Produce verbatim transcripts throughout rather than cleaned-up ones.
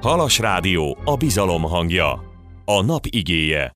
Halas Rádió, a bizalom hangja. A nap igéje.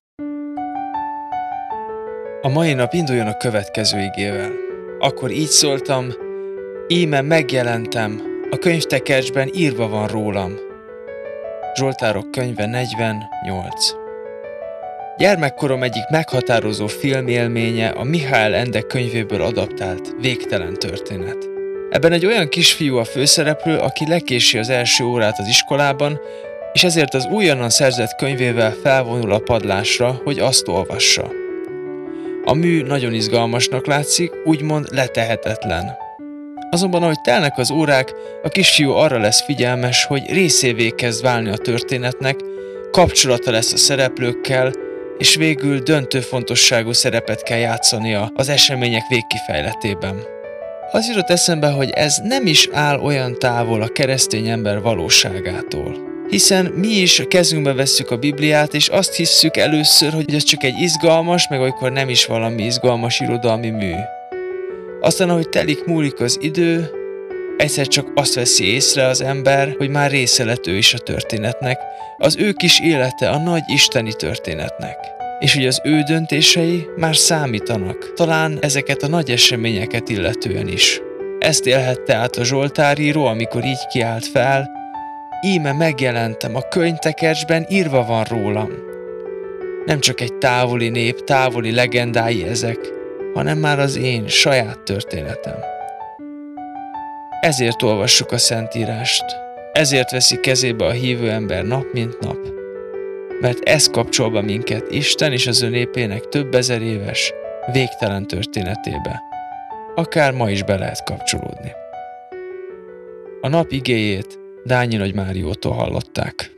A mai nap induljon a következő igével. Akkor így szóltam, íme megjelentem, a könyvtekercsben írva van rólam. Zsoltárok könyve negyvennyolc. Gyermekkorom egyik meghatározó filmélménye a Mihály Ende könyvéből adaptált Végtelen történet. Ebben egy olyan kisfiú a főszereplő, aki lekési az első órát az iskolában, és ezért az újonnan szerzett könyvével felvonul a padlásra, hogy azt olvassa. A mű nagyon izgalmasnak látszik, úgymond letehetetlen. Azonban, ahogy telnek az órák, a kisfiú arra lesz figyelmes, hogy részévé kezd válni a történetnek, kapcsolata lesz a szereplőkkel, és végül döntő fontosságú szerepet kell játszania az események végkifejletében. Az jutott eszembe, hogy ez nem is áll olyan távol a keresztény ember valóságától. Hiszen mi is a kezünkbe vesszük a Bibliát, és azt hisszük először, hogy ez csak egy izgalmas, meg olykor nem is valami izgalmas irodalmi mű. Aztán, ahogy telik múlik az idő, egyszer csak azt veszi észre az ember, hogy már része lett ő is a történetnek, az ő kis élete a nagy isteni történetnek. És hogy az ő döntései már számítanak, talán ezeket a nagy eseményeket illetően is. Ezt élhette át a zsoltáríró, amikor így kiált fel, íme megjelentem, a könyvtekercsben írva van rólam. Nem csak egy távoli nép, távoli legendái ezek, hanem már az én saját történetem. Ezért olvassuk a Szentírást, ezért veszi kezébe a hívő ember nap mint nap, mert ez kapcsol be minket Isten és az ő népének több ezer éves, végtelen történetébe. Akár ma is be lehet kapcsolódni. A nap igéjét Dányi Nagy Máriótól hallották.